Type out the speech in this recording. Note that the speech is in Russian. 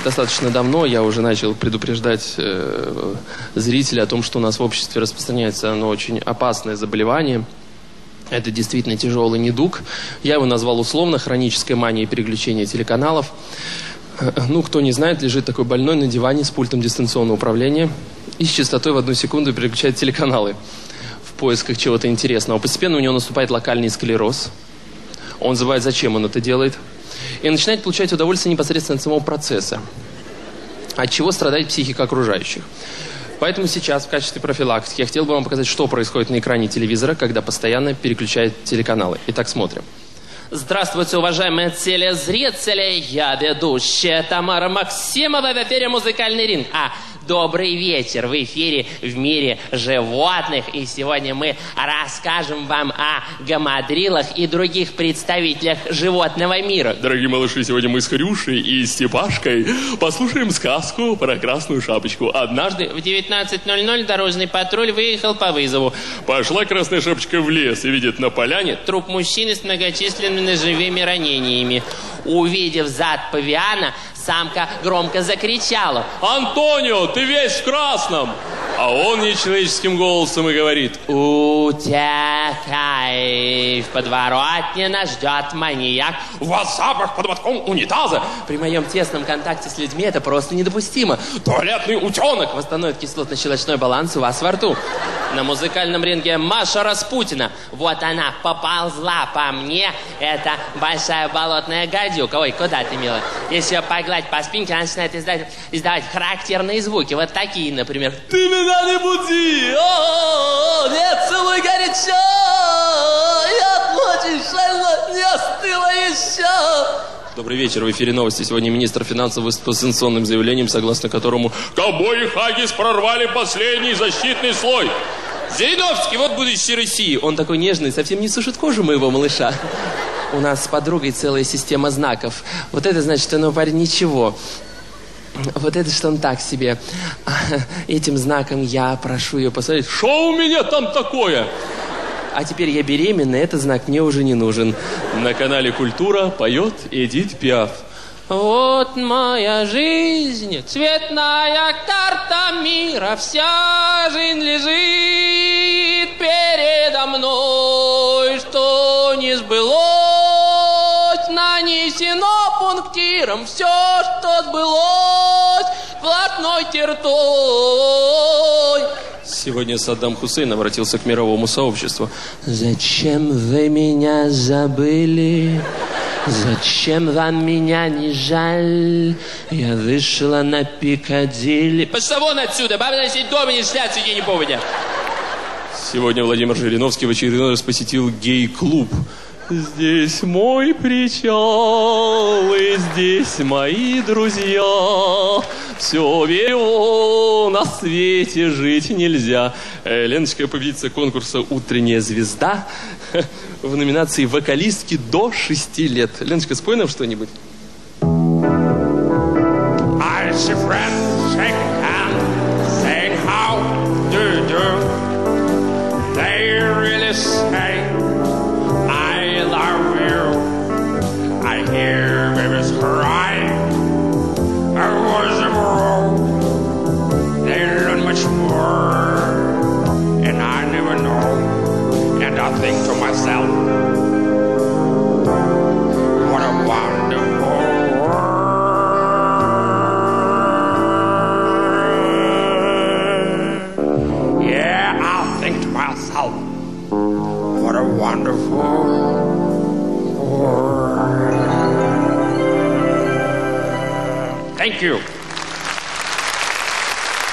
достаточно давно. Я уже начал предупреждать зрителей о том, что у нас в обществе распространяется очень опасное заболевание. Это действительно тяжелый недуг. Я его назвал условно хронической манией переключения телеканалов. Ну, кто не знает, лежит такой больной на диване с пультом дистанционного управления и с частотой в 1 секунду переключает телеканалы в поисках чего-то интересного. Постепенно у него наступает локальный склероз. Он забывает, зачем он это делает. И начинает получать удовольствие непосредственно от самого процесса. От чего страдает психика окружающих. Поэтому сейчас в качестве профилактики я хотел бы вам показать, что происходит на экране телевизора, когда постоянно переключает телеканалы. Итак, смотрим. Здравствуйте, уважаемые телезрители! Я ведущая Тамара Максимова, в эфире «Музыкальный ринг». Добрый вечер! В эфире «В мире животных». И сегодня мы расскажем вам о гамадрилах и других представителях животного мира. Дорогие малыши, сегодня мы с Хрюшей и Степашкой послушаем сказку про красную шапочку. Однажды в 19:00 дорожный патруль выехал по вызову. Пошла красная шапочка в лес и видит на поляне труп мужчины с многочисленными ножевыми ранениями. Увидев зад павиана, самка громко закричала: «Антонио, ты весь в красном!» А он нечеловеческим голосом и говорит: «Утекай, в подворотне нас ждет маньяк». «У вас запах под мотком унитаза!» При моем тесном контакте с людьми это просто недопустимо. «Туалетный утенок!» Восстановит кислотно-щелочной баланс у вас во рту. На музыкальном ринге Маша Распутина. Вот она поползла по мне. Это большая болотная гадюка. Ой, куда ты, милая? Если ее погладить по спинке, она начинает издавать характерные звуки. Вот такие, например. «Ты меня не буди! Не целуй горячо! Я очень шально не остыла еще!» Добрый вечер. В эфире новости. Сегодня министр финансов выступил с сенсационным заявлением, согласно которому ковбои и Хаггис прорвали последний защитный слой. Зеленовский, вот будущий России. Он такой нежный, совсем не сушит кожу моего малыша. У нас с подругой целая система знаков. Вот это значит, что парень ничего. Вот это что он так себе. Этим знаком я прошу ее посмотреть. Что у меня там такое? А теперь я беременна, этот знак мне уже не нужен. На канале «Культура» поет Эдит Пиаф. Вот моя жизнь, цветная карта мира, вся жизнь лежит передо мной, что не сбылось, нанесено пунктиром, все, что сбылось, сплошной чертой. Сегодня Саддам Хусейн обратился к мировому сообществу. Зачем вы меня забыли? Зачем вам меня не жаль? Я вышла на Пикадилли. Пошла вон отсюда, бабы сидеть дома, не шляться где ни поводя. Сегодня Владимир Жириновский в очередной раз посетил гей-клуб. Здесь мой причал, и здесь мои друзья. Все верю, на свете жить нельзя. Леночка, победительница конкурса «Утренняя звезда» в номинации «Вокалистки до 6 лет». Леночка, спой нам что-нибудь. I see friends shake hands, saying how do you do? They really say I love you. I hear babies cry. I was a wrong. They learn much more, and I never know. And I think to myself, what a wonderful world. Yeah, I think to myself, what a wonderful world. Thank you.